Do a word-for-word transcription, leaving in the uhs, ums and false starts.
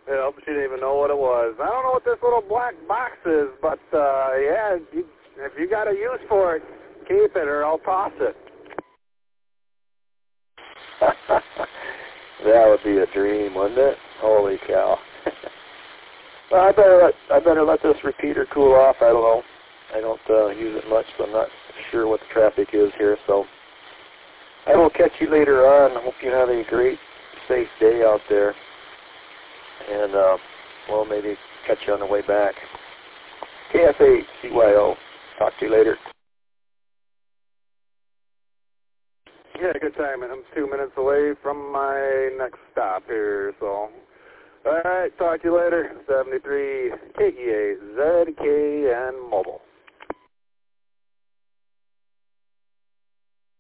Yep, she didn't even know what it was. I don't know what this little black box is, but, uh, yeah, you, if you got a use for it, keep it or I'll toss it. That would be a dream, wouldn't it? Holy cow. Well, I better let, I better let this repeater cool off. I don't know. I don't uh, use it much, so I'm not sure what the traffic is here. So I will catch you later on. I hope you have a great, safe day out there. And, uh, well, maybe catch you on the way back. K F A C Y O. Talk to you later. Yeah, good timing. I'm two minutes away from my next stop here, so. All right, talk to you later. seventy-three K E A Z K N Mobile.